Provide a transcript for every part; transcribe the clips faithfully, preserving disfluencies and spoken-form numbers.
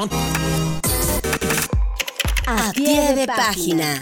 A pie de página.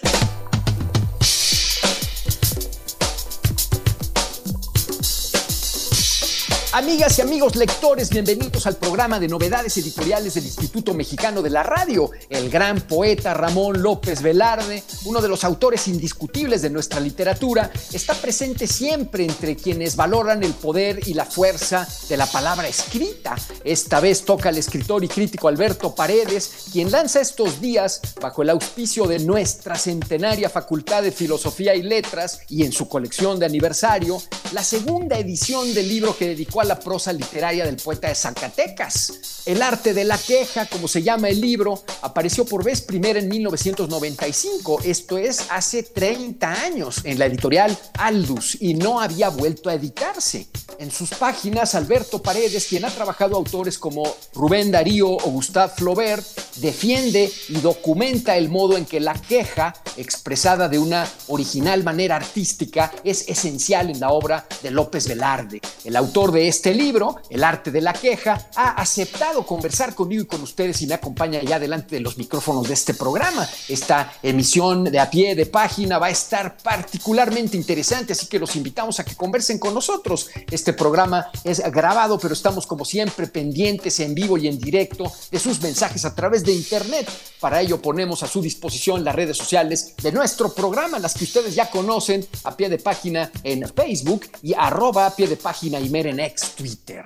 Amigas y amigos lectores, bienvenidos al programa de novedades editoriales del Instituto Mexicano de la Radio. El gran poeta Ramón López Velarde, uno de los autores indiscutibles de nuestra literatura, está presente siempre entre quienes valoran el poder y la fuerza de la palabra escrita. Esta vez toca al escritor y crítico Alberto Paredes, quien lanza estos días, bajo el auspicio de nuestra centenaria Facultad de Filosofía y Letras y en su colección de aniversario, la segunda edición del libro que dedicó a la prosa literaria del poeta de Zacatecas. El arte de la queja, como se llama el libro, apareció por vez primera en mil novecientos noventa y cinco, esto es, hace treinta años, en la editorial Aldus, y no había vuelto a editarse. En sus páginas, Alberto Paredes, quien ha trabajado autores como Rubén Darío o Gustave Flaubert, defiende y documenta el modo en que la queja, expresada de una original manera artística, es esencial en la obra de López Velarde. El autor de este libro, El arte de la queja, ha aceptado conversar conmigo y con ustedes y me acompaña ya delante de los micrófonos de este programa. Esta emisión de A Pie de Página va a estar particularmente interesante, así que los invitamos a que conversen con nosotros. Este programa es grabado, pero estamos como siempre pendientes en vivo y en directo de sus mensajes a través de internet. Para ello ponemos a su disposición las redes sociales de nuestro programa, las que ustedes ya conocen, A Pie de Página en Facebook y arroba A Pie de Página Imer en ex Twitter.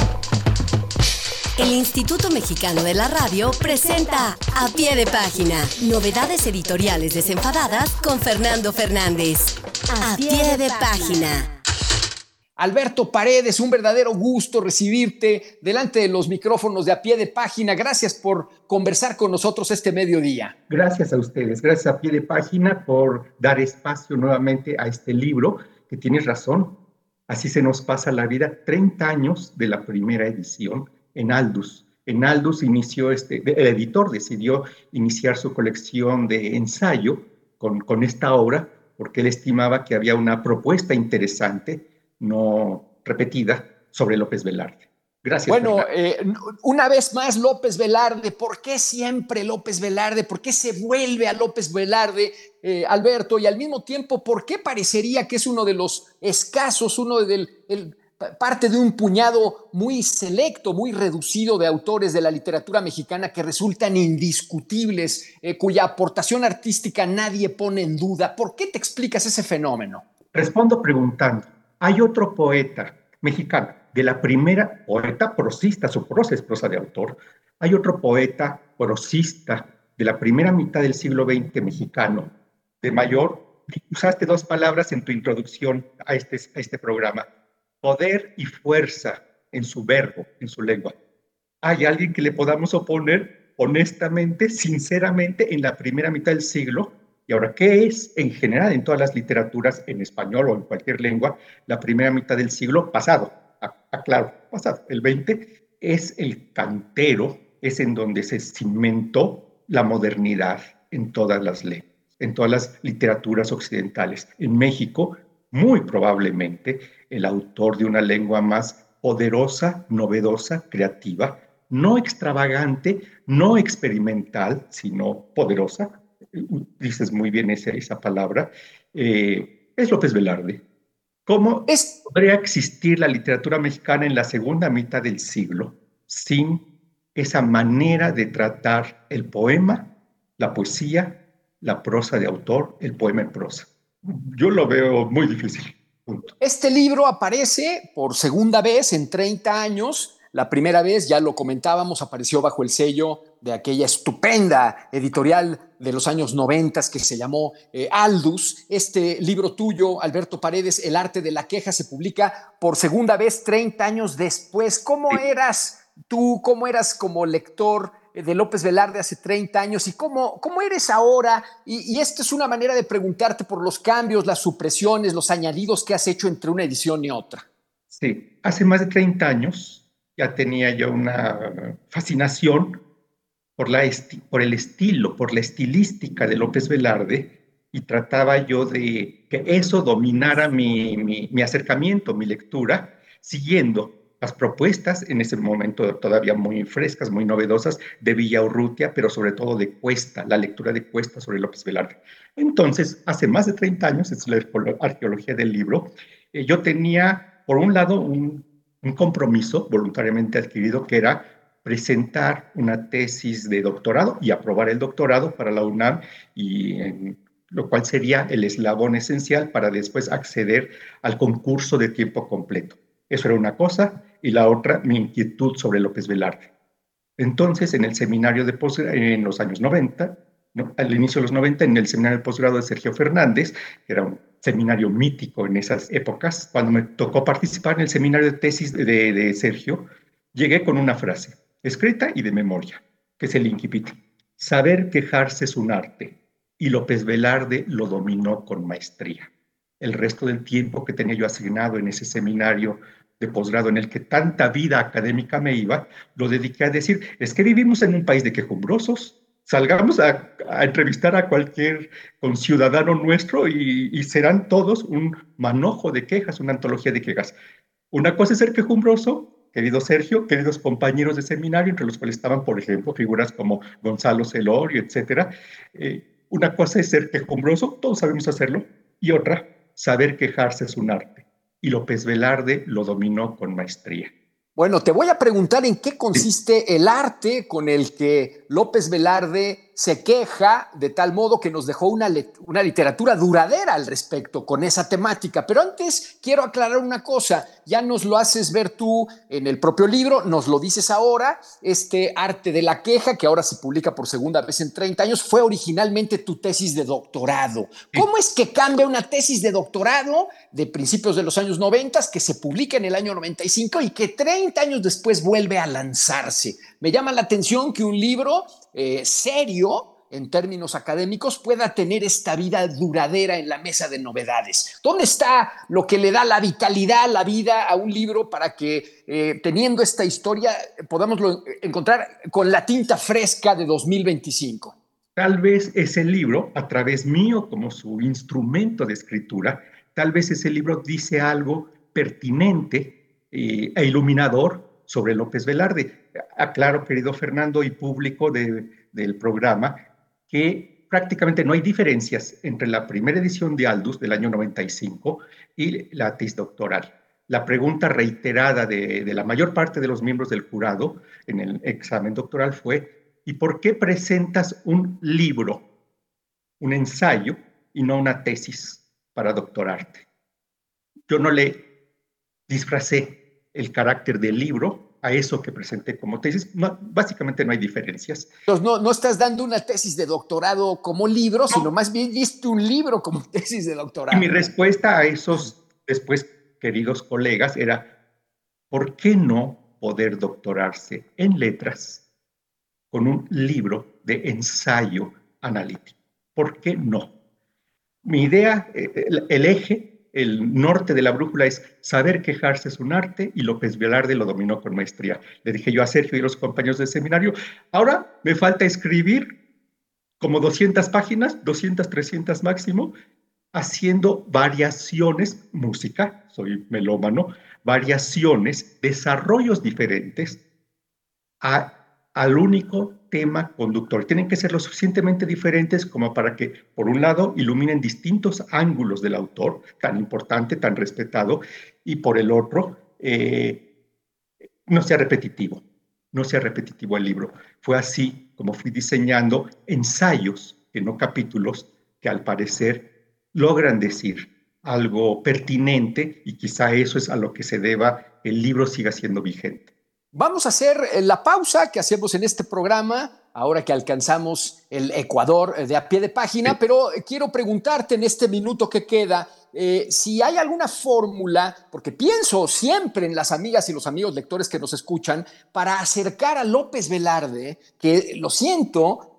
El Instituto Mexicano de la Radio presenta A Pie de Página, novedades editoriales desenfadadas con Fernando Fernández. A Pie de Página. Alberto Paredes, un verdadero gusto recibirte delante de los micrófonos de A Pie de Página. Gracias por conversar con nosotros este mediodía. Gracias a ustedes, gracias a Pie de Página por dar espacio nuevamente a este libro, que tienes razón, así se nos pasa la vida, treinta años de la primera edición en Aldus. En Aldus inició, este, el editor decidió iniciar su colección de ensayo con, con esta obra, porque él estimaba que había una propuesta interesante, no repetida, sobre López Velarde. Gracias. Bueno, eh, una vez más López Velarde. ¿Por qué siempre López Velarde? ¿Por qué se vuelve a López Velarde, eh, Alberto? Y al mismo tiempo, ¿por qué parecería que es uno de los escasos, uno del el, parte de un puñado muy selecto, muy reducido de autores de la literatura mexicana que resultan indiscutibles, eh, cuya aportación artística nadie pone en duda? ¿Por qué te explicas ese fenómeno? Respondo preguntando. Hay otro poeta mexicano, de la primera, poeta prosista, su prosa es prosa de autor, hay otro poeta prosista de la primera mitad del siglo veinte mexicano, de mayor, usaste dos palabras en tu introducción a este, a este programa, poder y fuerza en su verbo, en su lengua. ¿Hay alguien que le podamos oponer honestamente, sinceramente, en la primera mitad del siglo? Y ahora, ¿qué es en general en todas las literaturas, en español o en cualquier lengua, la primera mitad del siglo pasado? Aclaro, pasado. El veinte es el cantero, es en donde se cimentó la modernidad en todas las lenguas, en todas las literaturas occidentales. En México, muy probablemente, el autor de una lengua más poderosa, novedosa, creativa, no extravagante, no experimental, sino poderosa, dices muy bien esa, esa palabra, eh, es López Velarde. ¿Cómo es, podría existir la literatura mexicana en la segunda mitad del siglo sin esa manera de tratar el poema, la poesía, la prosa de autor, el poema en prosa? Yo lo veo muy difícil. Punto. Este libro aparece por segunda vez en treinta años. La primera vez, ya lo comentábamos, apareció bajo el sello de aquella estupenda editorial de los años noventa que se llamó eh, Aldus. Este libro tuyo, Alberto Paredes, El arte de la queja, se publica por segunda vez treinta años después. ¿Cómo eras tú, cómo eras como lector de López Velarde hace treinta años y cómo, cómo eres ahora? Y, y esta es una manera de preguntarte por los cambios, las supresiones, los añadidos que has hecho entre una edición y otra. Sí, hace más de treinta años ya tenía yo una fascinación por, la esti- por el estilo, por la estilística de López Velarde, y trataba yo de que eso dominara mi, mi, mi acercamiento, mi lectura, siguiendo las propuestas en ese momento todavía muy frescas, muy novedosas, de Villaurrutia, pero sobre todo de Cuesta, la lectura de Cuesta sobre López Velarde. Entonces, hace más de treinta años, es la arqueología del libro, eh, yo tenía, por un lado, un, un compromiso voluntariamente adquirido, que era presentar una tesis de doctorado y aprobar el doctorado para la UNAM, y en, lo cual sería el eslabón esencial para después acceder al concurso de tiempo completo. Eso era una cosa, y la otra, mi inquietud sobre López Velarde. Entonces, en el seminario de posgrado, en los años noventa, ¿no? Al inicio de los noventa, en el seminario de posgrado de Sergio Fernández, que era un seminario mítico en esas épocas, cuando me tocó participar en el seminario de tesis de, de, de Sergio, llegué con una frase, escrita y de memoria, que es el incipit. Saber quejarse es un arte, y López Velarde lo dominó con maestría. El resto del tiempo que tenía yo asignado en ese seminario de posgrado en el que tanta vida académica me iba, lo dediqué a decir, es que vivimos en un país de quejumbrosos, salgamos a, a entrevistar a cualquier conciudadano nuestro y, y serán todos un manojo de quejas, una antología de quejas. Una cosa es ser quejumbroso, querido Sergio, queridos compañeros de seminario, entre los cuales estaban, por ejemplo, figuras como Gonzalo Celorio, etcétera. Eh, una cosa es ser quejumbroso, todos sabemos hacerlo, y otra, saber quejarse es un arte. Y López Velarde lo dominó con maestría. Bueno, te voy a preguntar en qué consiste el arte con el que López Velarde se queja de tal modo que nos dejó una, una literatura duradera al respecto con esa temática. Pero antes quiero aclarar una cosa, ya nos lo haces ver tú en el propio libro, nos lo dices ahora, este arte de la queja, que ahora se publica por segunda vez en treinta años, fue originalmente tu tesis de doctorado. ¿Cómo es que cambia una tesis de doctorado de principios de los años noventa, que se publica en el año noventa y cinco y que treinta años después vuelve a lanzarse? Me llama la atención que un libro eh, serio en términos académicos pueda tener esta vida duradera en la mesa de novedades. ¿Dónde está lo que le da la vitalidad, la vida a un libro para que eh, teniendo esta historia podamos encontrar con la tinta fresca de dos mil veinticinco? Tal vez ese libro, a través mío como su instrumento de escritura, tal vez ese libro dice algo pertinente eh, e iluminador sobre López Velarde. Aclaro, querido Fernando y público de, del programa, que prácticamente no hay diferencias entre la primera edición de Aldus del año noventa y cinco y la tesis doctoral. La pregunta reiterada de, de la mayor parte de los miembros del jurado en el examen doctoral fue: ¿y por qué presentas un libro, un ensayo, y no una tesis para doctorarte? Yo no le disfracé el carácter del libro a eso que presenté como tesis. No, básicamente no hay diferencias. Entonces no, no estás dando una tesis de doctorado como libro, no, sino más bien diste un libro como tesis de doctorado. Y mi respuesta a esos después queridos colegas era: ¿por qué no poder doctorarse en letras con un libro de ensayo analítico? ¿Por qué no? Mi idea, el, el eje, el norte de la brújula es saber quejarse es un arte, y López Velarde lo dominó con maestría. Le dije yo a Sergio y a los compañeros del seminario, ahora me falta escribir como doscientas páginas, doscientas, trescientas máximo, haciendo variaciones, música, soy melómano, variaciones, desarrollos diferentes a, al único tema conductor. Tienen que ser lo suficientemente diferentes como para que, por un lado, iluminen distintos ángulos del autor, tan importante, tan respetado, y por el otro, eh, no sea repetitivo, no sea repetitivo el libro. Fue así como fui diseñando ensayos, que no capítulos, que al parecer logran decir algo pertinente, y quizá eso es a lo que se deba el libro siga siendo vigente. Vamos a hacer la pausa que hacemos en este programa, ahora que alcanzamos el Ecuador de a pie de página, pero quiero preguntarte en este minuto que queda, eh, si hay alguna fórmula, porque pienso siempre en las amigas y los amigos lectores que nos escuchan, para acercar a López Velarde, que lo siento,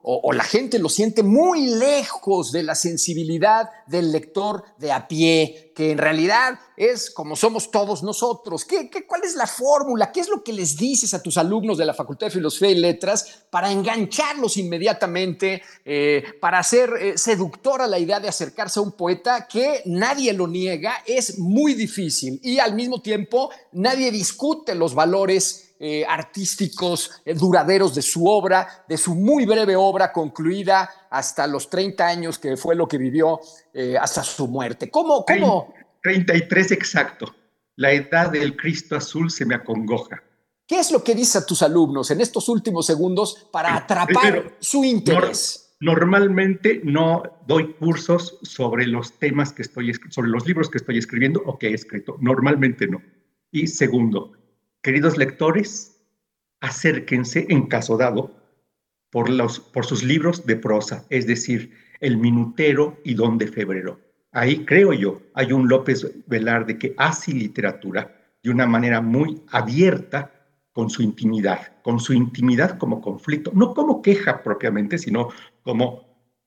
o, o la gente lo siente muy lejos de la sensibilidad del lector de a pie, que en realidad es como somos todos nosotros. ¿Qué, qué, ¿Cuál es la fórmula? ¿Qué es lo que les dices a tus alumnos de la Facultad de Filosofía y Letras para engancharlos inmediatamente, eh, para hacer eh, seductora la idea de acercarse a un poeta que nadie lo niega, es muy difícil y al mismo tiempo nadie discute los valores Eh, artísticos eh, duraderos de su obra, de su muy breve obra concluida hasta los treinta años, que fue lo que vivió eh, hasta su muerte? ¿Cómo, cómo? treinta y tres exacto. La edad del Cristo azul se me acongoja. ¿Qué es lo que dices a tus alumnos en estos últimos segundos para atrapar Primero, su interés? Nor normalmente no doy cursos sobre los temas que estoy, sobre los libros que estoy escribiendo o que he escrito. Normalmente no. Y segundo, queridos lectores, acérquense, en caso dado, por, los, por sus libros de prosa, es decir, El Minutero y Don de Febrero. Ahí, creo yo, hay un López Velarde que hace literatura de una manera muy abierta con su intimidad, con su intimidad como conflicto, no como queja propiamente, sino como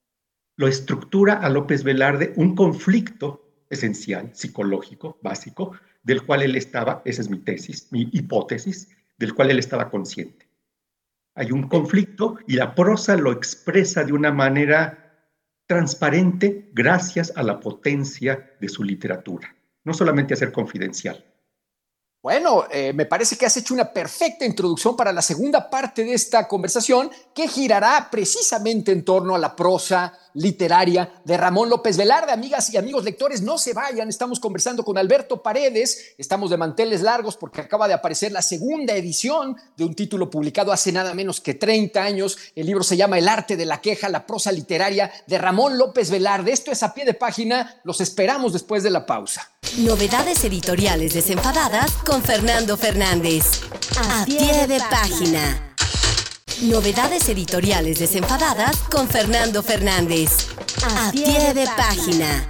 lo estructura a López Velarde un conflicto esencial, psicológico, básico, del cual él estaba, esa es mi tesis, mi hipótesis, del cual él estaba consciente. Hay un conflicto y la prosa lo expresa de una manera transparente gracias a la potencia de su literatura, no solamente a ser confidencial. Bueno, eh, me parece que has hecho una perfecta introducción para la segunda parte de esta conversación, que girará precisamente en torno a la prosa literaria de Ramón López Velarde. Amigas y amigos lectores, no se vayan, estamos conversando con Alberto Paredes, estamos de manteles largos porque acaba de aparecer la segunda edición de un título publicado hace nada menos que treinta años. El libro se llama El arte de la queja, la prosa literaria de Ramón López Velarde. Esto es A Pie de Página, los esperamos después de la pausa. Novedades editoriales desenfadadas con Fernando Fernández. A pie de página. Novedades editoriales desenfadadas con Fernando Fernández. A pie de página.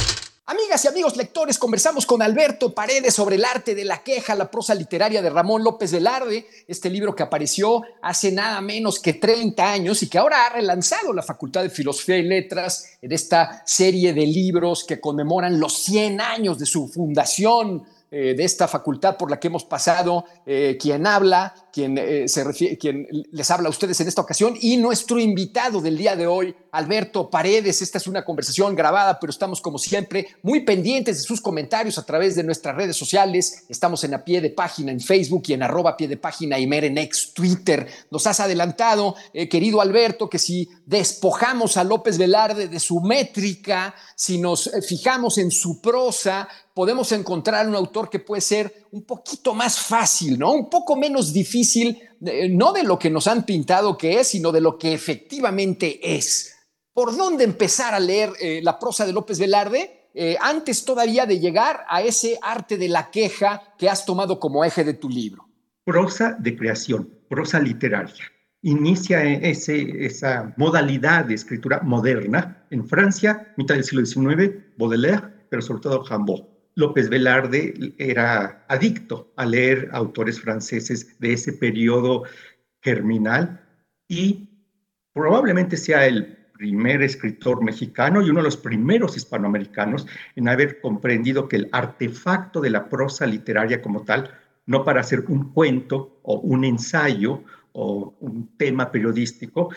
Amigas y amigos lectores, conversamos con Alberto Paredes sobre El arte de la queja, la prosa literaria de Ramón López Velarde, este libro que apareció hace nada menos que treinta años y que ahora ha relanzado la Facultad de Filosofía y Letras en esta serie de libros que conmemoran los cien años de su fundación, eh, de esta facultad por la que hemos pasado, eh, quien habla, quien, eh, se refiere, quien les habla a ustedes en esta ocasión, y nuestro invitado del día de hoy, Alberto Paredes. Esta es una conversación grabada, pero estamos como siempre muy pendientes de sus comentarios a través de nuestras redes sociales. Estamos en A Pie de Página en Facebook y en arroba Pie de Página Imer en ex Twitter. Nos has adelantado, eh, querido Alberto, que si despojamos a López Velarde de su métrica, si nos fijamos en su prosa, podemos encontrar un autor que puede ser un poquito más fácil, ¿no? Un poco menos difícil, eh, no de lo que nos han pintado que es, sino de lo que efectivamente es. ¿Por dónde empezar a leer eh, la prosa de López Velarde? Eh, antes todavía de llegar a ese arte de la queja que has tomado como eje de tu libro. Prosa de creación, prosa literaria. Inicia ese, esa modalidad de escritura moderna en Francia, mitad del siglo diecinueve, Baudelaire, pero sobre todo Rimbaud. López Velarde era adicto a leer autores franceses de ese periodo germinal y probablemente sea el primer escritor mexicano y uno de los primeros hispanoamericanos en haber comprendido que el artefacto de la prosa literaria como tal, no para hacer un cuento o un ensayo o un tema periodístico,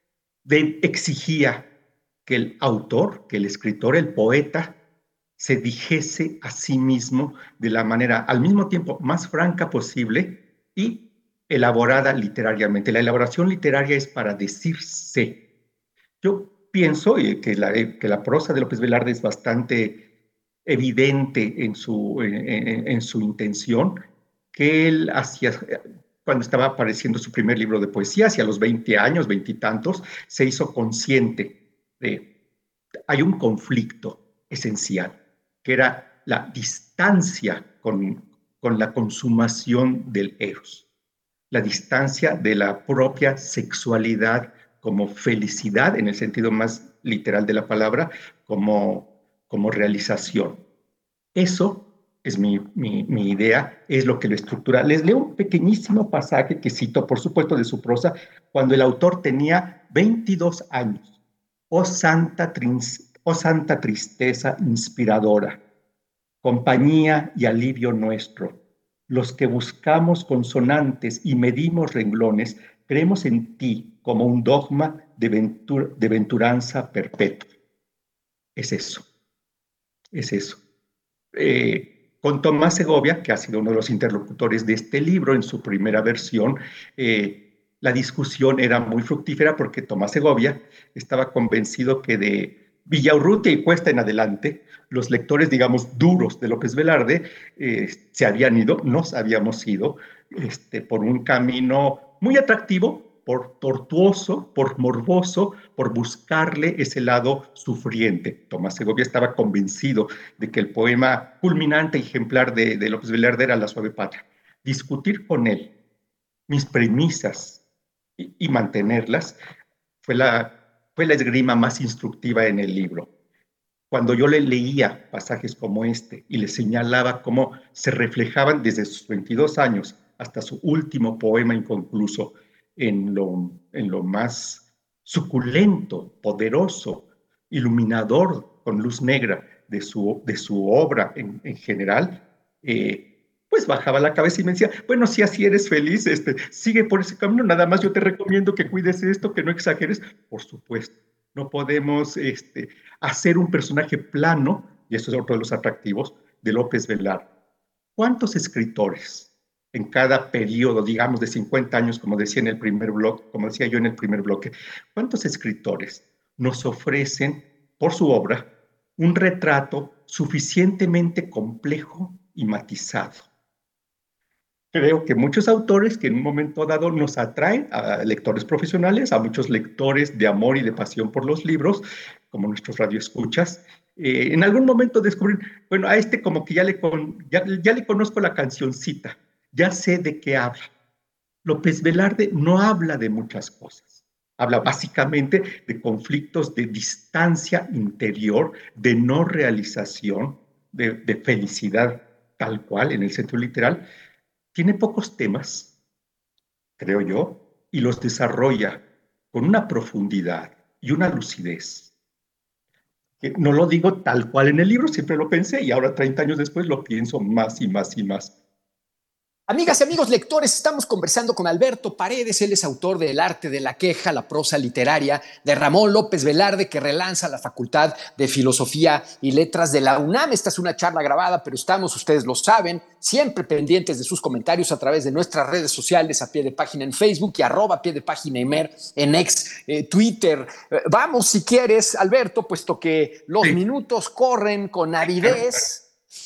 de, exigía que el autor, que el escritor, el poeta, se dijese a sí mismo de la manera al mismo tiempo más franca posible y elaborada literariamente. La elaboración literaria es para decirse. Yo pienso que la, que la prosa de López Velarde es bastante evidente en su, en, en su intención, que él hacía, cuando estaba apareciendo su primer libro de poesía, hacia los veinte años, veintitantos, se hizo consciente de, hay un conflicto esencial, que era la distancia con, con la consumación del eros, la distancia de la propia sexualidad como felicidad, en el sentido más literal de la palabra, como, como realización. Eso es mi, mi, mi idea, es lo que lo estructura. Les leo un pequeñísimo pasaje que cito, por supuesto, de su prosa, cuando el autor tenía veintidós años. Oh santa, oh santa tristeza inspiradora, compañía y alivio nuestro. Los que buscamos consonantes y medimos renglones, creemos en ti como un dogma de, ventur de venturanza perpetua. Es eso, es eso. Eh, con Tomás Segovia, que ha sido uno de los interlocutores de este libro en su primera versión, eh, la discusión era muy fructífera porque Tomás Segovia estaba convencido que de Villaurrutia y Cuesta en adelante, los lectores, digamos, duros de López Velarde eh, se habían ido, nos habíamos ido este, por un camino muy atractivo, por tortuoso, por morboso, por buscarle ese lado sufriente. Tomás Segovia estaba convencido de que el poema culminante, ejemplar de, de López Velarde era La suave patria. Discutir con él mis premisas y, y mantenerlas fue la, fue la esgrima más instructiva en el libro. Cuando yo le leía pasajes como este y le señalaba cómo se reflejaban desde sus veintidós años hasta su último poema inconcluso en lo, en lo más suculento, poderoso, iluminador, con luz negra de su, de su obra en, en general, eh, pues bajaba la cabeza y me decía, bueno, si así eres feliz, este, sigue por ese camino, nada más yo te recomiendo que cuides esto, que no exageres. Por supuesto, no podemos este, hacer un personaje plano, y eso es otro de los atractivos, de López Velarde. ¿Cuántos escritores en cada periodo, digamos de cincuenta años, como decía en el primer bloque, como decía yo en el primer bloque, cuántos escritores nos ofrecen, por su obra, un retrato suficientemente complejo y matizado? Creo que muchos autores que en un momento dado nos atraen a lectores profesionales, a muchos lectores de amor y de pasión por los libros, como nuestros radioescuchas, eh, en algún momento descubren, bueno, a este como que ya le, con, ya, ya le conozco la cancioncita, ya sé de qué habla. López Velarde no habla de muchas cosas. Habla básicamente de conflictos de distancia interior, de no realización, de, de felicidad tal cual, en el sentido literal. Tiene pocos temas, creo yo, y los desarrolla con una profundidad y una lucidez. Que no lo digo tal cual en el libro, siempre lo pensé y ahora treinta años después lo pienso más y más y más. Amigas y amigos lectores, estamos conversando con Alberto Paredes. Él es autor de El arte de la queja, la prosa literaria de Ramón López Velarde, que relanza la Facultad de Filosofía y Letras de la UNAM. Esta es una charla grabada, pero estamos, ustedes lo saben, siempre pendientes de sus comentarios a través de nuestras redes sociales, a pie de página en Facebook y arroba pie de página Emer en ex, eh, Twitter. Eh, vamos, si quieres, Alberto, puesto que los sí. minutos corren con avidez.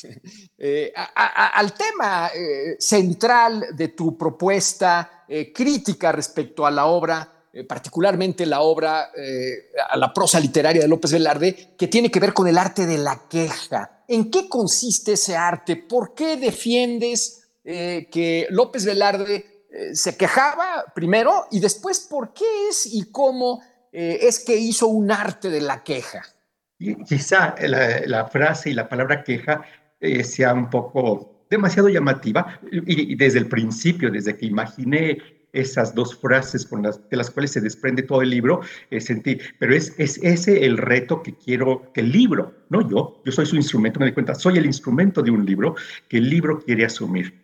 Eh, a, a, al tema eh, central de tu propuesta eh, crítica respecto a la obra, eh, particularmente la obra, eh, a la prosa literaria de López Velarde, que tiene que ver con el arte de la queja. ¿En qué consiste ese arte? ¿Por qué defiendes eh, que López Velarde eh, se quejaba primero y después por qué es y cómo eh, es que hizo un arte de la queja? Y quizá la, la frase y la palabra queja eh, sea un poco demasiado llamativa y, y desde el principio, desde que imaginé esas dos frases con las, de las cuales se desprende todo el libro, eh, sentí, pero es, es ese el reto que quiero que el libro, no yo, yo soy su instrumento, me doy cuenta, soy el instrumento de un libro que el libro quiere asumir.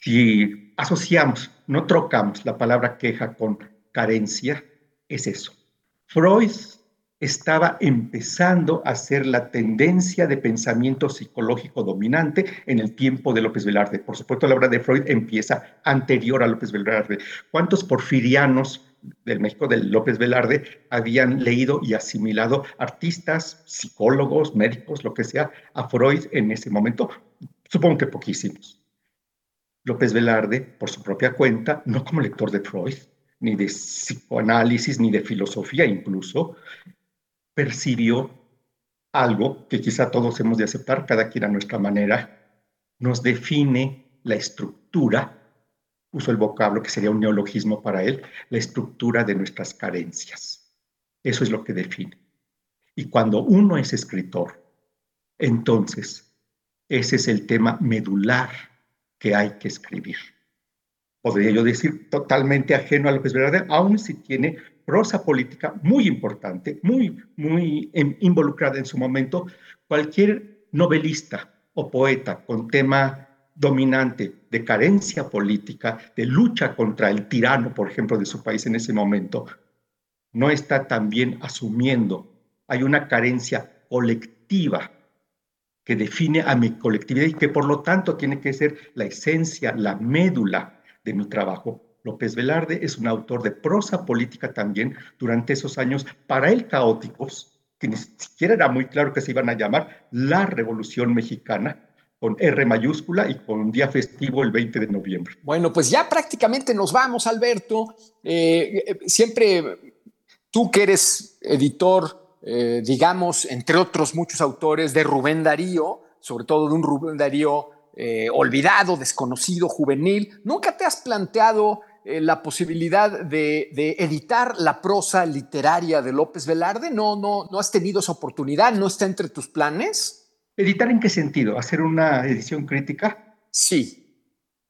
Si asociamos, no trocamos la palabra queja con carencia, es eso. Freud estaba empezando a ser la tendencia de pensamiento psicológico dominante en el tiempo de López Velarde. Por supuesto, la obra de Freud empieza anterior a López Velarde. ¿Cuántos porfirianos del México de López Velarde habían leído y asimilado artistas, psicólogos, médicos, lo que sea, a Freud en ese momento? Supongo que poquísimos. López Velarde, por su propia cuenta, no como lector de Freud, ni de psicoanálisis, ni de filosofía incluso, percibió algo que quizá todos hemos de aceptar, cada quien a nuestra manera, nos define la estructura, uso el vocablo que sería un neologismo para él, la estructura de nuestras carencias. Eso es lo que define. Y cuando uno es escritor, entonces Ese es el tema medular que hay que escribir. Podría yo decir totalmente ajeno a López Velarde, aun si tiene prosa política muy importante, muy, muy involucrada en su momento. Cualquier novelista o poeta con tema dominante de carencia política, de lucha contra el tirano, por ejemplo, de su país en ese momento, no está también asumiendo. Hay una carencia colectiva que define a mi colectividad y que por lo tanto tiene que ser la esencia, la médula de mi trabajo. López Velarde es un autor de prosa política también durante esos años, para él caóticos, que ni siquiera era muy claro que se iban a llamar la Revolución Mexicana, con R mayúscula y con un día festivo el veinte de noviembre. Bueno, pues ya prácticamente nos vamos, Alberto. Eh, siempre tú que eres editor, eh, digamos, entre otros muchos autores, de Rubén Darío, sobre todo de un Rubén Darío eh, olvidado, desconocido, juvenil, ¿nunca te has planteado eh, la posibilidad de, de editar la prosa literaria de López Velarde? ¿No, no, ¿No has tenido esa oportunidad? ¿No está entre tus planes? ¿Editar en qué sentido? ¿Hacer una edición crítica? Sí.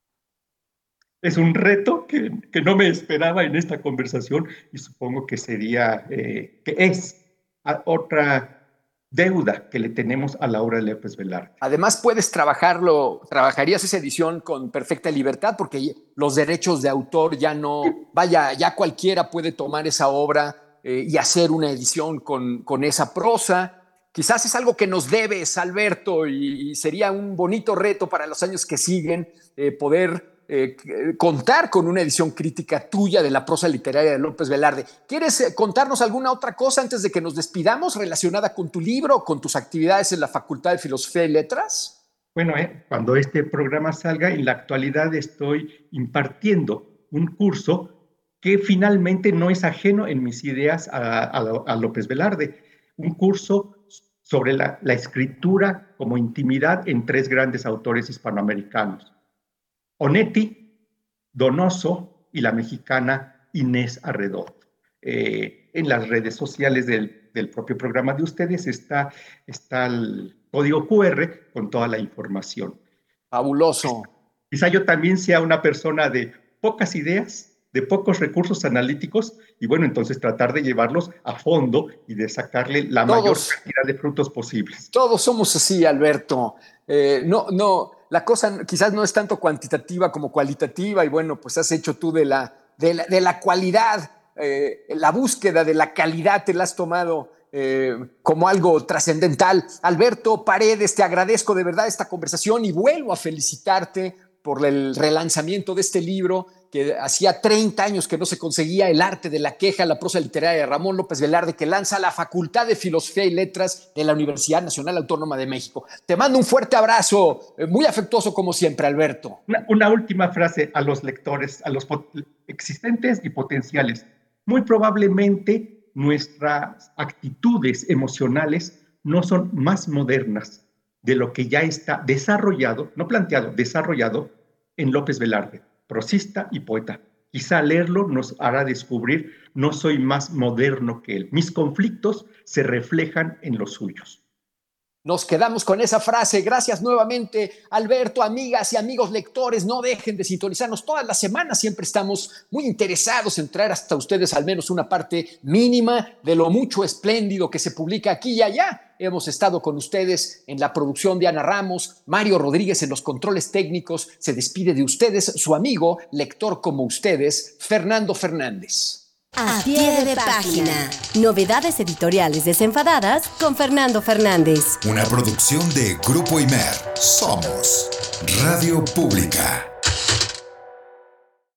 Es un reto que, que no me esperaba en esta conversación y supongo que sería, eh, que es otra deuda que le tenemos a la obra de López Velarde. Además puedes trabajarlo, trabajarías esa edición con perfecta libertad porque los derechos de autor ya no, vaya, ya cualquiera puede tomar esa obra eh, y hacer una edición con, con esa prosa. Quizás es algo que nos debes, Alberto, y, y sería un bonito reto para los años que siguen eh, poder eh, contar con una edición crítica tuya de la prosa literaria de López Velarde. ¿Quieres eh, contarnos alguna otra cosa antes de que nos despidamos relacionada con tu libro o con tus actividades en la Facultad de Filosofía y Letras? Bueno, eh, cuando este programa salga, en la actualidad estoy impartiendo un curso que finalmente no es ajeno en mis ideas a, a, a López Velarde. Un curso sobre la, la escritura como intimidad en tres grandes autores hispanoamericanos: Onetti, Donoso y la mexicana Inés Arredondo. Eh, en las redes sociales del, del propio programa de ustedes está, está el código cu erre con toda la información. Fabuloso. Quizá yo también sea una persona de pocas ideas, de pocos recursos analíticos, y bueno, entonces tratar de llevarlos a fondo y de sacarle la todos, mayor cantidad de frutos posibles. Todos somos así, Alberto. Eh, no, no, la cosa quizás no es tanto cuantitativa como cualitativa, y bueno, pues has hecho tú de la, de la, de la cualidad, eh, la búsqueda de la calidad te la has tomado eh, como algo trascendental. Alberto Paredes, te agradezco de verdad esta conversación y vuelvo a felicitarte por el relanzamiento de este libro que hacía treinta años que no se conseguía, El arte de la queja, la prosa literaria de Ramón López Velarde, que lanza la Facultad de Filosofía y Letras de la Universidad Nacional Autónoma de México. Te mando un fuerte abrazo, muy afectuoso como siempre, Alberto. Una, una última frase a los lectores, a los existentes y potenciales. Muy probablemente nuestras actitudes emocionales no son más modernas de lo que ya está desarrollado, no planteado, desarrollado en López Velarde, prosista y poeta. Quizá leerlo nos hará descubrir, no soy más moderno que él. Mis conflictos se reflejan en los suyos. Nos quedamos con esa frase. Gracias nuevamente, Alberto. Amigas y amigos lectores, no dejen de sintonizarnos todas las semanas. Siempre estamos muy interesados en traer hasta ustedes al menos una parte mínima de lo mucho espléndido que se publica aquí y allá. Hemos estado con ustedes en la producción de Ana Ramos, Mario Rodríguez en los controles técnicos. Se despide de ustedes su amigo, lector como ustedes, Fernando Fernández. A pie de página. Novedades editoriales desenfadadas con Fernando Fernández. Una producción de Grupo Imer. Somos Radio Pública.